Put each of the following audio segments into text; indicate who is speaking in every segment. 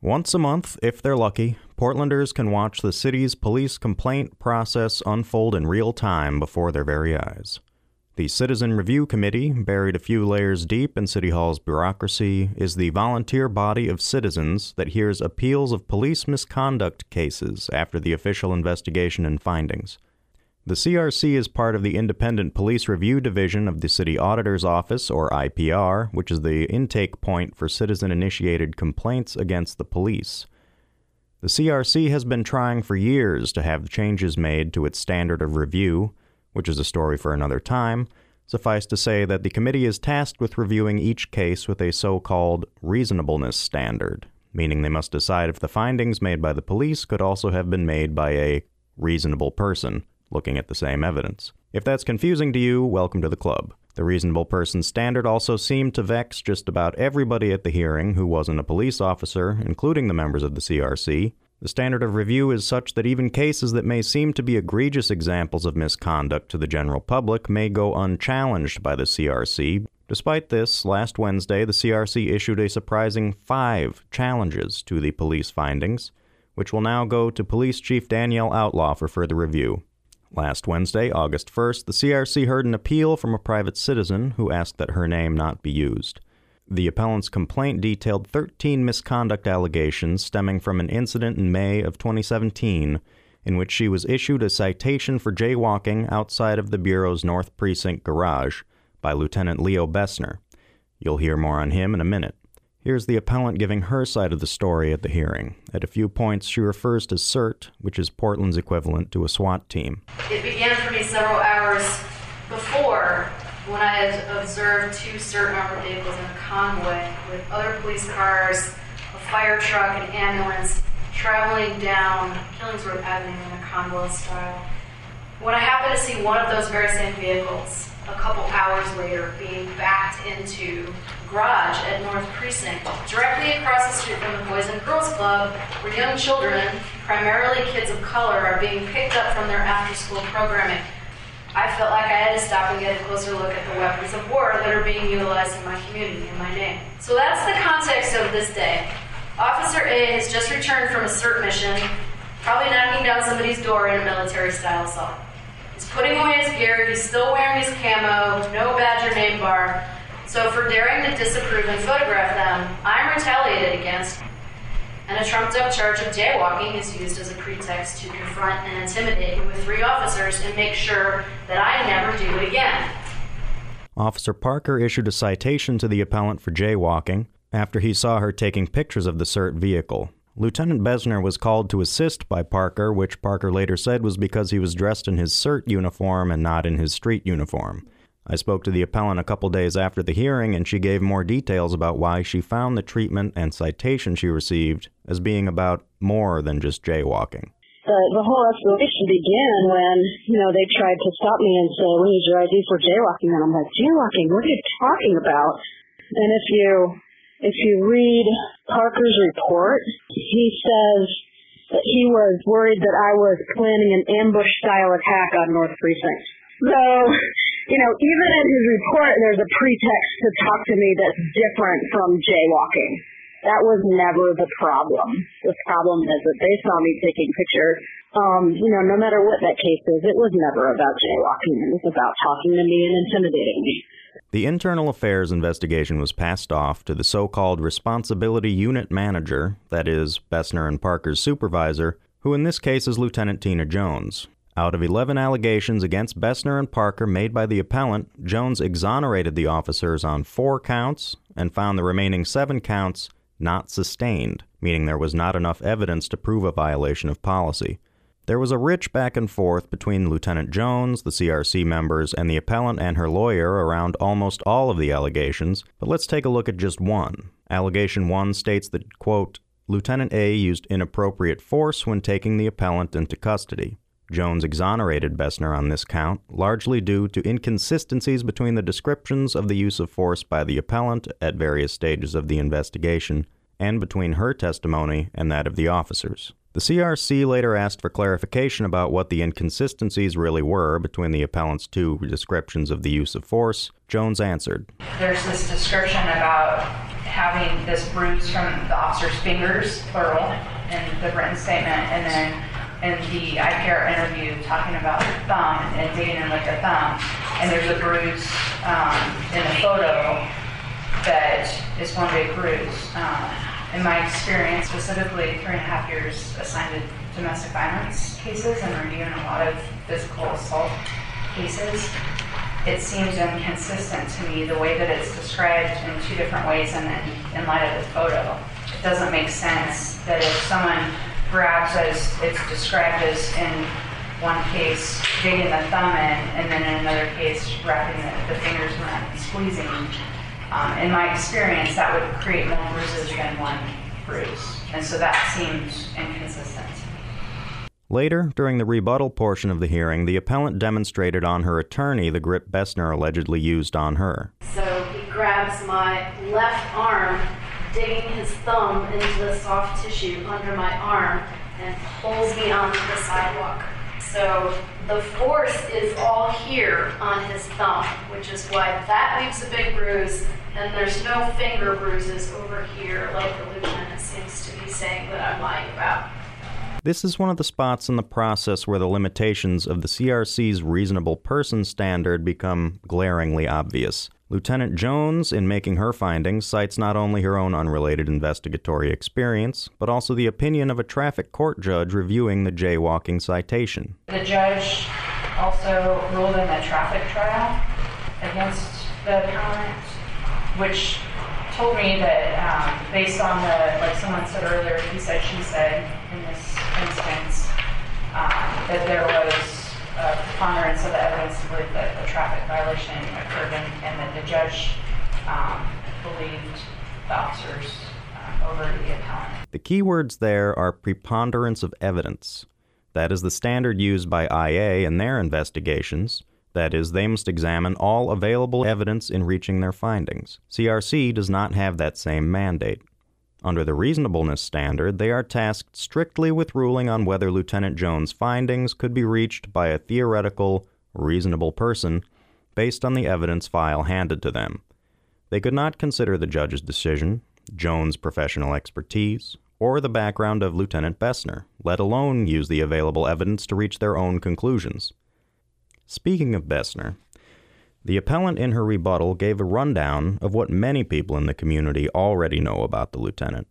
Speaker 1: Once a month, if they're lucky, Portlanders can watch the city's police complaint process unfold in real time before their very eyes. The Citizen Review Committee, buried a few layers deep in City Hall's bureaucracy, is the volunteer body of citizens that hears appeals of police misconduct cases after the official investigation and findings. The CRC is part of the Independent Police Review Division of the City Auditor's Office, or IPR, which is the intake point for citizen-initiated complaints against the police. The CRC has been trying for years to have changes made to its standard of review, which is a story for another time. Suffice to say that the committee is tasked with reviewing each case with a so-called reasonableness standard, meaning they must decide if the findings made by the police could also have been made by a reasonable person looking at the same evidence. If that's confusing to you, welcome to the club. The reasonable person standard also seemed to vex just about everybody at the hearing who wasn't a police officer, including the members of the CRC. The standard of review is such that even cases that may seem to be egregious examples of misconduct to the general public may go unchallenged by the CRC. Despite this, last Wednesday, the CRC issued a surprising 5 challenges to the police findings, which will now go to Police Chief Danielle Outlaw for further review. Last Wednesday, August 1st, the CRC heard an appeal from a private citizen who asked that her name not be used. The appellant's complaint detailed 13 misconduct allegations stemming from an incident in May of 2017 in which she was issued a citation for jaywalking outside of the Bureau's North Precinct garage by Lieutenant Leo Bessner. You'll hear more on him in a minute. Here's the appellant giving her side of the story at the hearing. At a few points, she refers to CERT, which is Portland's equivalent to a SWAT team.
Speaker 2: It began for me several hours before when I had observed 2 CERT armored vehicles in a convoy with other police cars, a fire truck, and ambulance traveling down Killingsworth Avenue in a convoy style. When I happened to see one of those very same vehicles a couple hours later being backed into the garage at North Precinct, directly across the street from the Boys and Girls Club, where young children, primarily kids of color, are being picked up from their after-school programming, I felt like I had to stop and get a closer look at the weapons of war that are being utilized in my community in my name. So that's the context of this day. Officer A has just returned from a CERT mission, probably knocking down somebody's door in a military-style assault. He's putting away his gear, he's still wearing his camo, no badge or name bar. So for daring to disapprove and photograph them, I'm retaliated against, and a trumped-up charge of jaywalking is used as a pretext to confront and intimidate me with 3 officers and make sure that I never do it again.
Speaker 1: Officer Parker issued a citation to the appellant for jaywalking after he saw her taking pictures of the CERT vehicle. Lieutenant Bessner was called to assist by Parker, which Parker later said was because he was dressed in his CERT uniform and not in his street uniform. I spoke to the appellant a couple days after the hearing, and she gave more details about why she found the treatment and citation she received as being about more than just jaywalking.
Speaker 3: The whole escalation began when, they tried to stop me and say, "We need your ID for jaywalking." And I'm like, "Jaywalking? What are you talking about?" And if you read Parker's report, he says that he was worried that I was planning an ambush-style attack on North Precinct. So, even in his report, there's a pretext to talk to me that's different from jaywalking. That was never the problem. The problem is that they saw me taking pictures. No matter what that case is, it was never about jaywalking. It was about talking to me and intimidating me.
Speaker 1: The internal affairs investigation was passed off to the so-called responsibility unit manager, that is, Bessner and Parker's supervisor, who in this case is Lieutenant Tina Jones. Out of 11 allegations against Bessner and Parker made by the appellant, Jones exonerated the officers on 4 counts and found the remaining 7 counts not sustained, meaning there was not enough evidence to prove a violation of policy. There was a rich back and forth between Lieutenant Jones, the CRC members, and the appellant and her lawyer around almost all of the allegations, but let's take a look at just one. Allegation 1 states that, quote, Lieutenant A used inappropriate force when taking the appellant into custody. Jones exonerated Bessner on this count, largely due to inconsistencies between the descriptions of the use of force by the appellant at various stages of the investigation, and between her testimony and that of the officers. The CRC later asked for clarification about what the inconsistencies really were between the appellant's 2 descriptions of the use of force. Jones answered,
Speaker 4: "There's this description about having this bruise from the officer's fingers, plural, in the written statement, and then in the IPR interview talking about the thumb and digging in with the thumb. And there's a bruise in the photo that is one big bruise. In my experience, specifically 3.5 years assigned to domestic violence cases and reviewing a lot of physical assault cases, it seems inconsistent to me the way that it's described in two different ways, and then in light of the photo. It doesn't make sense that if someone grabs, as it's described as in one case, digging the thumb in, and then in another case, wrapping the fingers around and squeezing. In my experience, that would create more bruises than one bruise. And so that seems inconsistent.
Speaker 1: Later, during the rebuttal portion of the hearing, the appellant demonstrated on her attorney the grip Bessner allegedly used on her.
Speaker 2: So he grabs my left arm, digging his thumb into the soft tissue under my arm, and pulls me onto the sidewalk. So the force is all here on his thumb, which is why that leaves a big bruise, and there's no finger bruises over here like the lieutenant seems to be saying that I'm lying about.
Speaker 1: This is one of the spots in the process where the limitations of the CRC's reasonable person standard become glaringly obvious. Lieutenant Jones, in making her findings, cites not only her own unrelated investigatory experience, but also the opinion of a traffic court judge reviewing the jaywalking citation.
Speaker 4: The judge also ruled in the traffic trial against the appellant, which told me that based on the, like someone said earlier, he said, she said, in this instance, that there was a preponderance of the evidence to believe that the traffic violation occurred and that the judge believed the officers over the appellant.
Speaker 1: The key words there are preponderance of evidence. That is the standard used by IA in their investigations. That is, they must examine all available evidence in reaching their findings. CRC does not have that same mandate. Under the reasonableness standard, they are tasked strictly with ruling on whether Lieutenant Jones' findings could be reached by a theoretical, reasonable person based on the evidence file handed to them. They could not consider the judge's decision, Jones' professional expertise, or the background of Lieutenant Bessner, let alone use the available evidence to reach their own conclusions. Speaking of Bessner, the appellant in her rebuttal gave a rundown of what many people in the community already know about the lieutenant.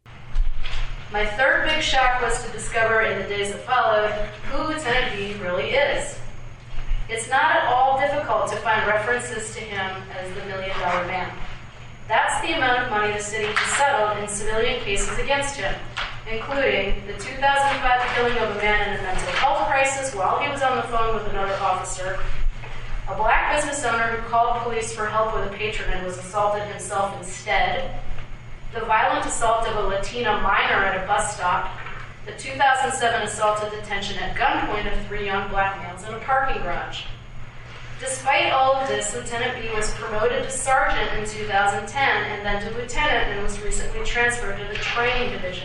Speaker 2: My third big shock was to discover in the days that followed who Lieutenant B really is. It's not at all difficult to find references to him as the $1 million man. That's the amount of money the city has settled in civilian cases against him, including the 2005 killing of a man in a mental health crisis while he was on the phone with another officer, a black business owner who called police for help with a patron and was assaulted himself instead, the violent assault of a Latina minor at a bus stop, the 2007 assault at detention at gunpoint of 3 young black males in a parking garage. Despite all of this, Lieutenant B was promoted to sergeant in 2010 and then to lieutenant and was recently transferred to the training division.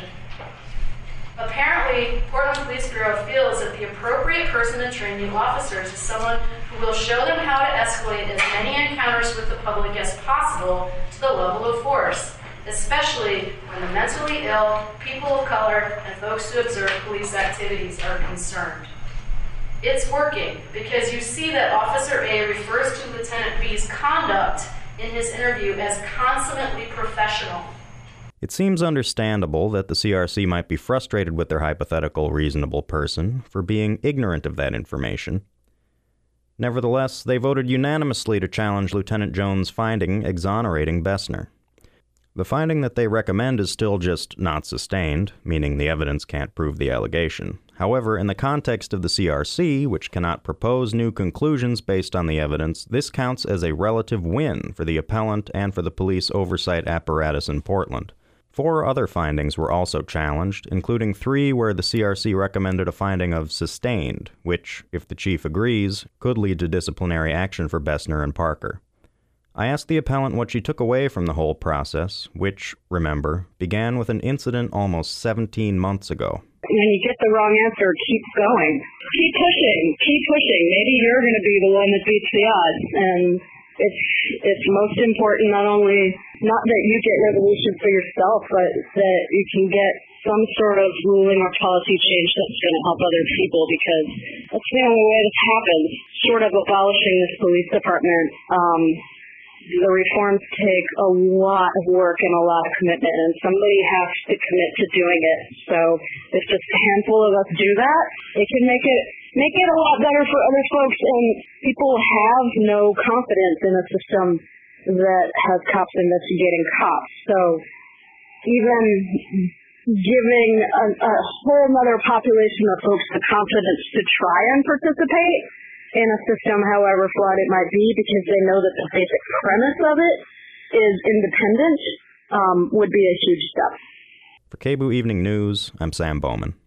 Speaker 2: Apparently, Portland Police Bureau feels that the appropriate person to train new officers is someone who will show them how to escalate as many encounters with the public as possible to the level of force, especially when the mentally ill, people of color, and folks who observe police activities are concerned. It's working because you see that Officer A refers to Lieutenant B's conduct in his interview as consummately professional.
Speaker 1: It seems understandable that the CRC might be frustrated with their hypothetical reasonable person for being ignorant of that information. Nevertheless, they voted unanimously to challenge Lieutenant Jones' finding exonerating Bessner. The finding that they recommend is still just not sustained, meaning the evidence can't prove the allegation. However, in the context of the CRC, which cannot propose new conclusions based on the evidence, this counts as a relative win for the appellant and for the police oversight apparatus in Portland. 4 other findings were also challenged, including 3 where the CRC recommended a finding of sustained, which, if the chief agrees, could lead to disciplinary action for Bessner and Parker. I asked the appellant what she took away from the whole process, which, remember, began with an incident almost 17 months ago.
Speaker 3: When you get the wrong answer, keep going. Keep pushing. Maybe you're going to be the one that beats the odds. And It's most important not that you get resolution for yourself, but that you can get some sort of ruling or policy change that's going to help other people, because that's the only way this happens. Short of abolishing this police department, the reforms take a lot of work and a lot of commitment, and somebody has to commit to doing it. So if just a handful of us do that, it can make it a lot better for other folks, and people have no confidence in a system that has cops investigating cops. So even giving a whole other population of folks the confidence to try and participate in a system, however flawed it might be, because they know that the basic premise of it is independent, would be a huge step.
Speaker 1: For KBOO Evening News, I'm Sam Bowman.